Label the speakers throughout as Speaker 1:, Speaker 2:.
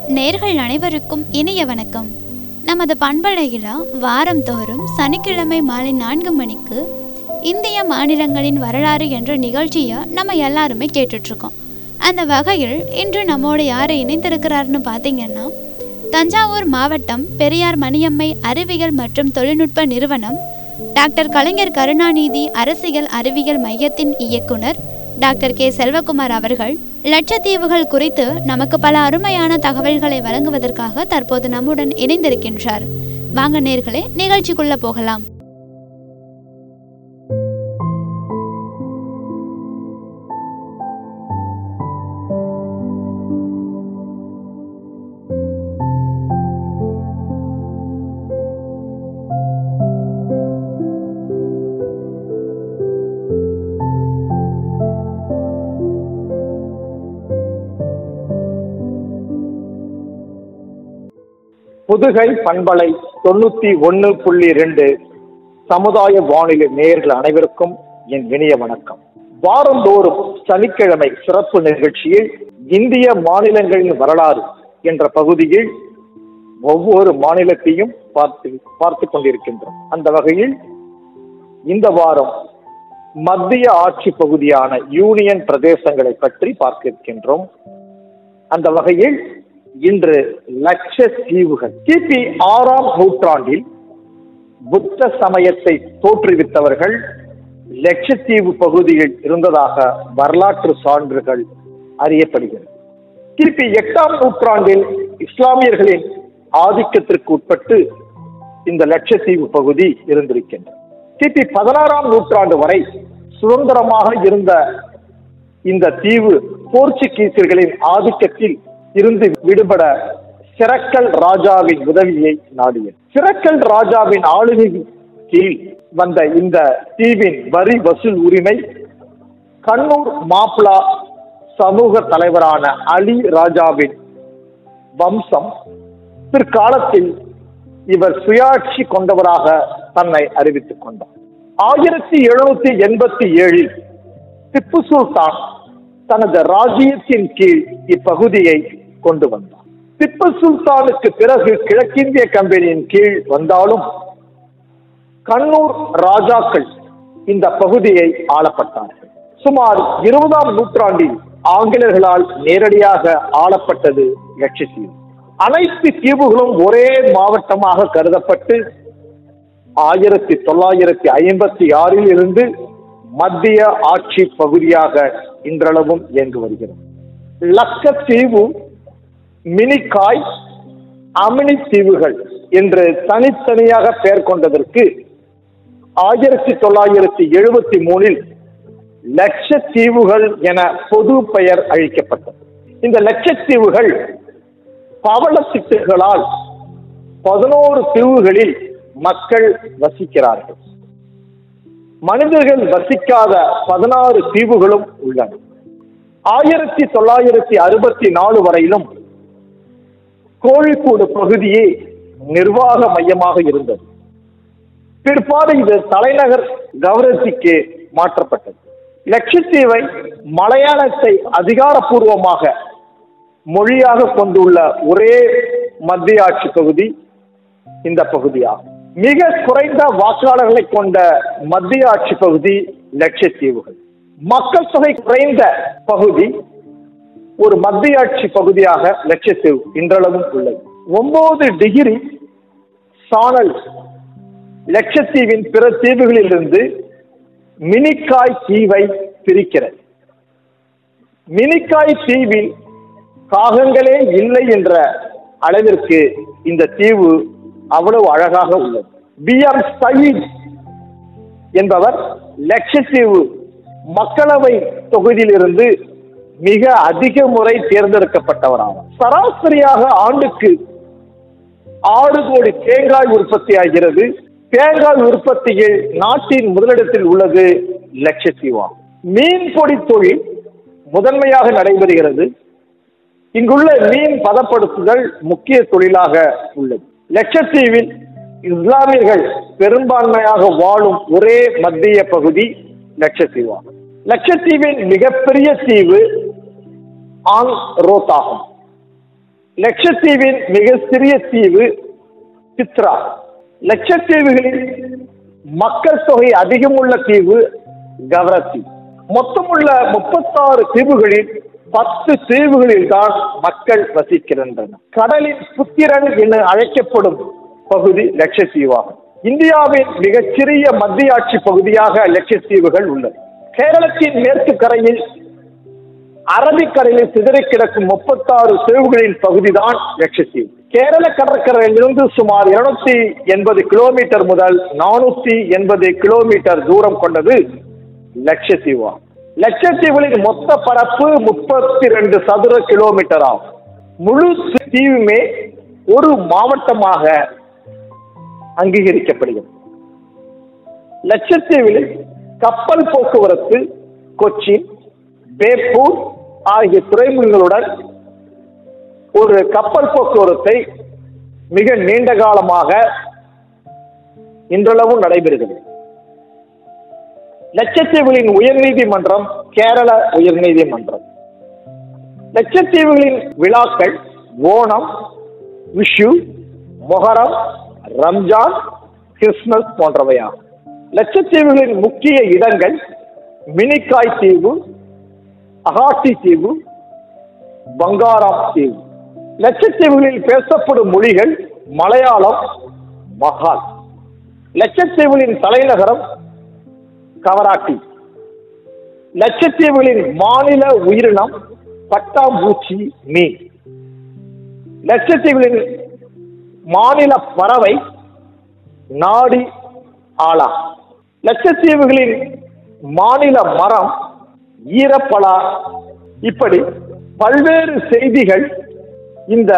Speaker 1: நேர்கள் அனைவருக்கும் இனிய வணக்கம். நமது பண்பலையில் வாரந்தோறும் சனிக்கிழமை மாலை 4 மணிக்கு இந்திய மாநிலங்களின் வரலாறு என்ற நிகழ்ச்சியை நம்ம எல்லாருமே கேட்டுட்ருக்கோம். அந்த வகையில் இன்று நம்மோடு யார் இணைந்திருக்கிறார்னு பார்த்தீங்கன்னா, தஞ்சாவூர் மாவட்டம் பெரியார் மணியம்மை அறிவியல் மற்றும் தொழில்நுட்ப நிறுவனம் டாக்டர் கலைஞர் கருணாநிதி அரசியல் அறிவியல் மையத்தின் இயக்குனர் டாக்டர் கே செல்வகுமார் அவர்கள் லட்சத்தீவுகள் குறித்து நமக்கு பல அருமையான தகவல்களை வழங்குவதற்காக தற்போது நம்முடன் இணைந்திருக்கின்றார். வாங்க நேர்களே, நிகழ்ச்சிக்குள்ள போகலாம்.
Speaker 2: புதுகை பண்பலை 91.2 சமுதாய வானிலை நேயர்கள் அனைவருக்கும் என் இனிய வணக்கம். வாரந்தோறும் சனிக்கிழமை சிறப்பு நிகழ்ச்சியில் இந்திய மாநிலங்களின் வரலாறு என்ற பகுதியில் ஒவ்வொரு மாநிலத்தையும் பார்த்து கொண்டிருக்கின்றோம். அந்த வகையில் இந்த வாரம் மத்திய ஆட்சி பகுதியான யூனியன் பிரதேசங்களை பற்றி பார்க்க இருக்கின்றோம். அந்த வகையில் இன்று லட்சத்தீவுகள். கிபி 6ஆம் நூற்றாண்டில் புத்த சமயத்தை தோற்றுவித்தவர்கள் லட்சத்தீவு பகுதியில் இருந்ததாக வரலாற்று சான்றுகள் அறியப்படுகிறது. கிபி 8ஆம் நூற்றாண்டில் இஸ்லாமியர்களின் ஆதிக்கத்திற்கு உட்பட்டு இந்த லட்சத்தீவு பகுதி இருந்திருக்கின்றது. கிபி 16ஆம் நூற்றாண்டு வரை சுதந்திரமாக இருந்த இந்த தீவு போர்ச்சுகீசியர்களின் ஆதிக்கத்தில் இருந்து விடுபட சிரக்கல் ராஜாவின் உதவியை நாடியது. சிரக்கல் ராஜாவின் ஆளுகை கீழ் வந்த இந்த தீவின் வரி வசூல் உரிமை கண்ணூர் மாப்ளா சமூக தலைவரான அலி ராஜாவின் வம்சம் பிற்காலத்தில் இவர் சுயாட்சி கொண்டவராக தன்னை அறிவித்துக் கொண்டார். 1787 திப்பு சுல்தான் தனது ராஜ்யத்தின் கீழ் இப்பகுதியை கொண்டு வந்தார். திப்பு சுல்தானுக்கு பிறகு கிழக்கிந்திய கம்பெனியின் கீழ் வந்தாலும் கண்ணூர் ராஜாக்கள் இந்த பகுதியை ஆளப்பட்டார்கள். சுமார் 20ஆம் நூற்றாண்டில் ஆங்கிலேயர்களால் நேரடியாக ஆளப்பட்டது லட்சத்தீவு. அனைத்து தீவுகளும் ஒரே மாவட்டமாக கருதப்பட்டு 1956 இருந்து மத்திய ஆட்சி பகுதியாக இன்றளவும் இயங்கி வருகிறது. லட்சத்தீவு, மினிகாய், அமினி தீவுகள் என்று தனித்தனியாக பெயர் கொண்டதற்கு 1973 லட்சத்தீவுகள் என பொது பெயர் அளிக்கப்பட்டது. இந்த லட்சத்தீவுகள் பவளத்திட்டுகளால் 11 தீவுகளில் மக்கள் வசிக்கிறார்கள். மனிதர்கள் வசிக்காத 16 தீவுகளும் உள்ளன. 1964 வரையிலும் கோழிக்கூடு பகுதியே நிர்வாக மையமாக இருந்தது. பிற்பாடு இது தலைநகர் கவரத்திக்கு மாற்றப்பட்டது. லட்சத்தீவை மலையாளத்தை அதிகாரப்பூர்வமாக மொழியாக கொண்டுள்ள ஒரே மத்திய ஆட்சி பகுதி இந்த பகுதியாகும். மிக குறைந்த வாக்காளர்களை கொண்ட மத்திய ஆட்சி பகுதி லட்சத்தீவுகள். மக்கள் தொகை குறைந்த பகுதி ஒரு மத்திய ஆட்சி பகுதியாக லட்சத்தீவு இன்றளவும் உள்ளது. 9 டிகிரி சானல் லட்சத்தீவின் பிற தீவுகளிலிருந்து மினிகாய் தீவை பிரிக்கிறது. மினிகாய் தீவில் காகங்களே இல்லை என்ற அளவிற்கு இந்த தீவு அவ்வளவு அழகாக உள்ளது. B.M. சயீத் என்பவர் லட்சத்தீவு மக்களவை தொகுதியிலிருந்து மிக அதிக முறை தேர்ந்தெடுக்கப்பட்டவராகும். சராசரியாக ஆண்டுக்கு 6 கோடி தேங்காய் உற்பத்தி ஆகிறது. தேங்காய் உற்பத்தியில் நாட்டின் முதலிடத்தில் உள்ளது லட்சத்தீவாகும். மீன்பிடி தொழில் முதன்மையாக நடைபெறுகிறது. இங்குள்ள மீன் பதப்படுத்துதல் முக்கிய தொழிலாக உள்ளது. லட்சத்தீவில் இஸ்லாமியர்கள் பெரும்பான்மையாக வாழும் ஒரே மத்திய பகுதி லட்சத்தீவாகும். லட்சத்தீவின் மிகப்பெரிய தீவு ஆங் ரோத் ஆகும். லட்சத்தீவின் மிக சிறிய தீவு சித்ரா. லட்சத்தீவுகளில் மக்கள் தொகை அதிகமுள்ள தீவு கவரத்தி. மொத்தமுள்ள 36 தீவுகளில் 10 தீவுகளில் தான் மக்கள் வசிக்கின்றனர். கடலின் புத்திரன் என அழைக்கப்படும் பகுதி லட்சத்தீவாகும். இந்தியாவின் மிகச்சிறிய மத்திய ஆட்சி பகுதியாக லட்சத்தீவுகள் உள்ளது. கேரளத்தின் மேற்கு கரையில் அரபிக்கரையில் சிதறி கிடக்கும் 36 தீவுகளின் பகுதிதான் லட்சத்தீவு. கேரள கடற்கரையிலிருந்து சுமார் 280 கிலோமீட்டர் முதல் 480 கிலோமீட்டர் தூரம் கொண்டது லட்சத்தீவு. லட்சத்தீவுகளின் மொத்த பரப்பு 32 சதுர கிலோமீட்டர் ஆகும். முழு தீவுமே ஒரு மாவட்டமாக அங்கீகரிக்கப்படுகிறது. லட்சத்தீவில் கப்பல் போக்குவரத்து கொச்சி, பேப்பூர் ஆகிய துறைமுகங்களுடன் ஒரு கப்பல் போக்குவரத்தை மிக நீண்ட காலமாக இன்றளவும் நடைபெறுகிறது. லட்சத்தீவுகளின் உயர்நீதிமன்றம் கேரள உயர்நீதிமன்றம். லட்சத்தீவுகளின் விழாக்கள் ஓணம், விஷு, மொஹரம், ரம்ஜான், கிறிஸ்துமஸ் போன்றவையாகும். லட்சத்தீவுகளின் முக்கிய இடங்கள் மினிக்காய் தீவு, அகாட்டி தீவு, பங்காராம் தீவு. லட்சத்தீவுகளில் பேசப்படும் மொழிகள் மலையாளம், மகால். லட்சத்தீவுகளின் தலைநகரம் கவராட்டி. லட்சத்தீவுகளின் மாநில உயிரினம் பட்டாம்பூச்சி மீன். லட்சத்தீவுகளின் மாநில பறவை நாடி ஆலா. லட்சத்தீவுகளின் மாநில மரம் ஈரப்பலா. இப்படி பல்வேறு செய்திகள் இந்த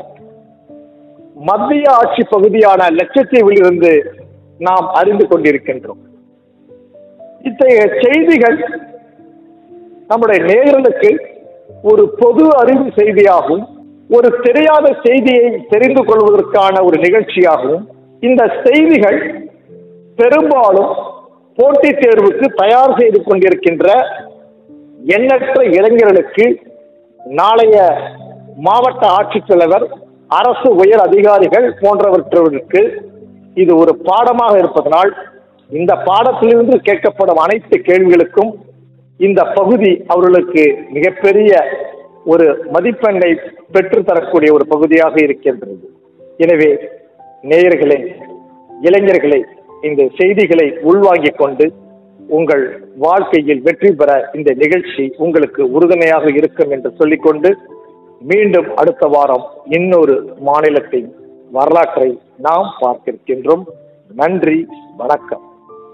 Speaker 2: மத்திய ஆட்சி பகுதியான லட்சத்தீவில் இருந்து நாம் அறிந்து கொண்டிருக்கின்றோம். இத்தகைய செய்திகள் நம்முடைய நேயர்களுக்கு ஒரு பொது அறிவு செய்தியாகவும், ஒரு தெரியாத செய்தியை தெரிந்து கொள்வதற்கான ஒரு நிகழ்ச்சியாகவும், இந்த செய்திகள் பெரும்பாலும் போட்டித் தேர்வுக்கு தயார் செய்து கொண்டிருக்கின்ற எண்ணற்ற இளைஞர்களுக்கு நாளைய மாவட்ட ஆட்சித்தலைவர், அரசு உயர் அதிகாரிகள் போன்றவற்றுக்கு இது ஒரு பாடமாக இருப்பதனால் இந்த பாடத்திலிருந்து கேட்கப்படும் அனைத்து கேள்விகளுக்கும் இந்த பகுதி அவர்களுக்கு மிகப்பெரிய ஒரு மதிப்பெண்ணை பெற்றுத்தரக்கூடிய ஒரு பகுதியாக இருக்கின்றது. எனவே நேயர்களே, இளைஞர்களே, இந்த செய்திகளை உள்வாங்கிக் கொண்டு உங்கள் வாழ்க்கையில் வெற்றி பெற இந்த நிகழ்ச்சி உங்களுக்கு உறுதுணையாக இருக்கும் என்று சொல்லிக்கொண்டு மீண்டும் அடுத்த வாரம் இன்னொரு மாநிலத்தின் வரலாற்றை நாம் பார்த்திருக்கின்றோம். நன்றி, வணக்கம்.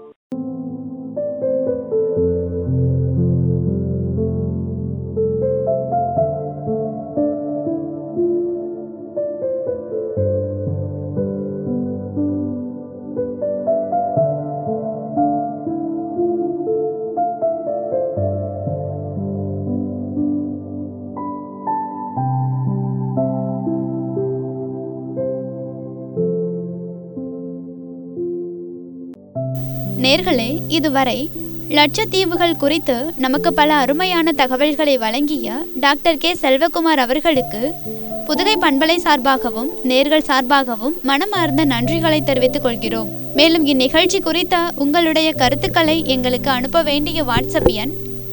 Speaker 1: நேர்களே, இதுவரை லட்சத்தீவுகள் குறித்து நமக்கு பல அருமையான தகவல்களை வழங்கிய டாக்டர் கே செல்வகுமார் அவர்களுக்கு புதுகை பண்பலை சார்பாகவும் நேர்கள் சார்பாகவும் மனமார்ந்த நன்றிகளை தெரிவித்துக் கொள்கிறோம். மேலும் இந்நிகழ்ச்சி குறித்த உங்களுடைய கருத்துக்களை எங்களுக்கு அனுப்ப வேண்டிய வாட்ஸ்அப் எண்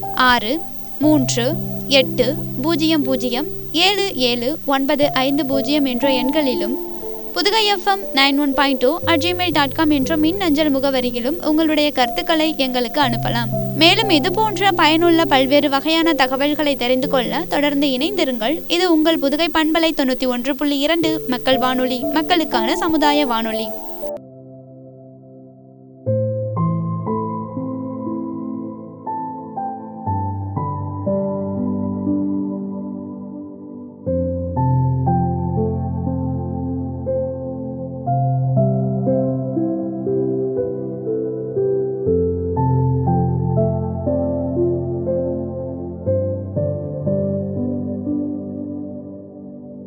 Speaker 1: 630070795 என்ற எண்களிலும் புதுகை FM 91.2 என்ற மின்னஞ்சல் முகவரியிலும் உங்களுடைய கருத்துக்களை எங்களுக்கு அனுப்பலாம். மேலும் இது போன்ற பயனுள்ள பல்வேறு வகையான தகவல்களை தெரிந்து கொள்ள தொடர்ந்து இணைந்திருங்கள். இது உங்கள் புதுகை பண்பலை 91.2 மக்கள் வானொலி, மக்களுக்கான சமுதாய வானொலி.